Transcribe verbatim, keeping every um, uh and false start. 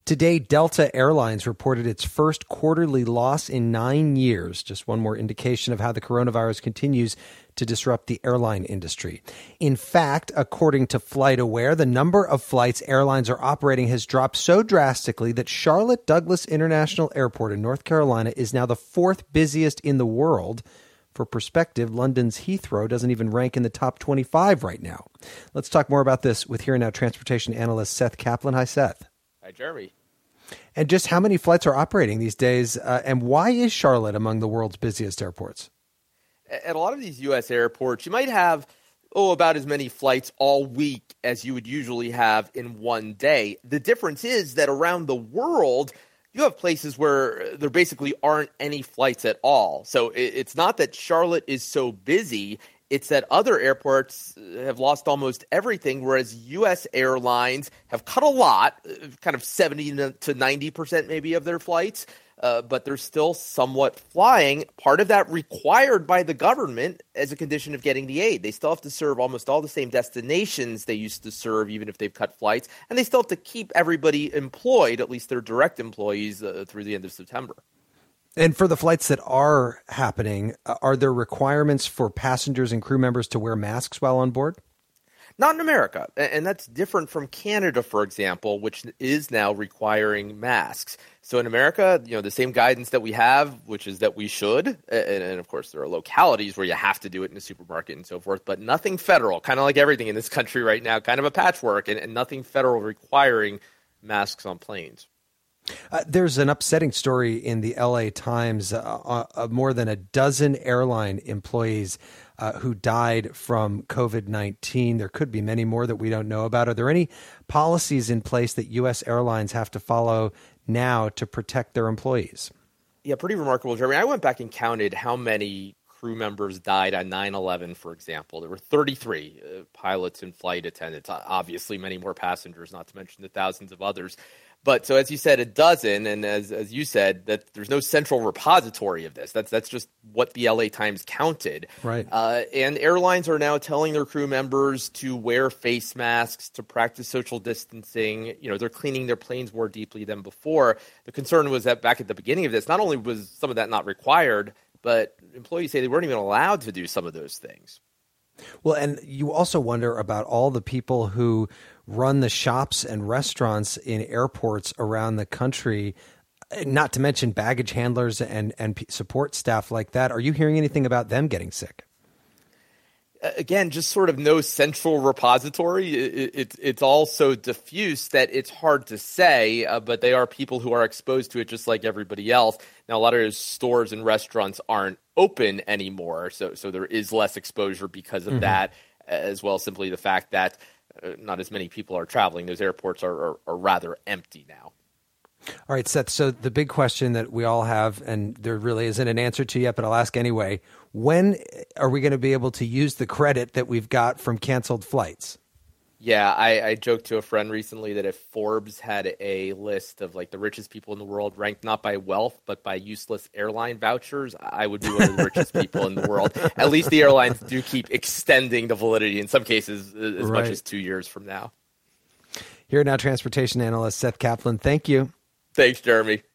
Today, Delta Airlines reported its first quarterly loss in nine years. Just one more indication of how the coronavirus continues to disrupt the airline industry. In fact, according to FlightAware, the number of flights airlines are operating has dropped so drastically that Charlotte Douglas International Airport in North Carolina is now the fourth busiest in the world. For perspective, London's Heathrow doesn't even rank in the top twenty-five right now. Let's talk more about this with Here and Now transportation analyst Seth Kaplan. Hi, Seth. Hi, Jeremy. And just how many flights are operating these days, uh, and why is Charlotte among the world's busiest airports? At a lot of these U S airports, you might have, oh, about as many flights all week as you would usually have in one day. The difference is that around the world, you have places where there basically aren't any flights at all. So it's not that Charlotte is so busy. It's that other airports have lost almost everything, whereas U S airlines have cut a lot, kind of seventy to ninety percent maybe of their flights, uh, but they're still somewhat flying. Part of that required by the government as a condition of getting the aid. They still have to serve almost all the same destinations they used to serve, even if they've cut flights, and they still have to keep everybody employed, at least their direct employees, uh, through the end of September. And for the flights that are happening, are there requirements for passengers and crew members to wear masks while on board? Not in America. And that's different from Canada, for example, which is now requiring masks. So in America, you know, the same guidance that we have, which is that we should. And, and of course, there are localities where you have to do it in a supermarket and so forth, but nothing federal, kind of like everything in this country right now, kind of a patchwork, and, and nothing federal requiring masks on planes. Uh, there's an upsetting story in the L A Times uh, of more than a dozen airline employees uh, who died from COVID nineteen. There could be many more that we don't know about. Are there any policies in place that U S airlines have to follow now to protect their employees? Yeah, pretty remarkable, Jeremy. I went back and counted how many crew members died on nine eleven, for example. There were thirty-three uh, pilots and flight attendants, obviously many more passengers, not to mention the thousands of others. But so as you said, a dozen, and as as you said, that there's no central repository of this. That's that's just what the L A Times counted. Right. Uh, and airlines are now telling their crew members to wear face masks, to practice social distancing. You know, they're cleaning their planes more deeply than before. The concern was that back at the beginning of this, not only was some of that not required, but employees say they weren't even allowed to do some of those things. Well, and you also wonder about all the people who run the shops and restaurants in airports around the country, not to mention baggage handlers and, and support staff like that. Are you hearing anything about them getting sick? Again, just sort of no central repository. It, it, it's all so diffuse that it's hard to say, uh, but they are people who are exposed to it just like everybody else. Now, a lot of those stores and restaurants aren't open anymore, so so there is less exposure because of mm-hmm. that, as well as simply the fact that uh, not as many people are traveling. Those airports are, are, are rather empty now. All right, Seth, so the big question that we all have, and there really isn't an answer to yet, but I'll ask anyway, when are we going to be able to use the credit that we've got from canceled flights? Yeah, I, I joked to a friend recently that if Forbes had a list of like the richest people in the world ranked not by wealth, but by useless airline vouchers, I would be one of the richest people in the world. At least the airlines do keep extending the validity, in some cases as right. much as two years from now. Here now, transportation analyst Seth Kaplan. Thank you. Thanks, Jeremy.